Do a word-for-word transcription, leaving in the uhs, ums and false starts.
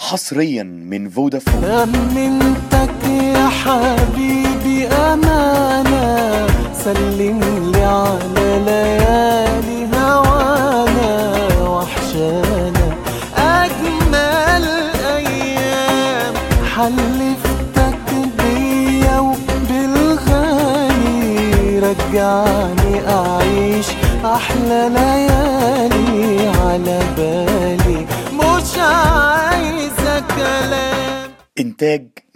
حصريا من فودافون. أمنتك يا حبيبي أمانة، سلم لي على ليالي هوانا وحشانا أجمل أيام، حلفتك بيا وبالغالي رجعني أعيش أحلى ليالي، على بالي مش عايزة كلام. إنتاج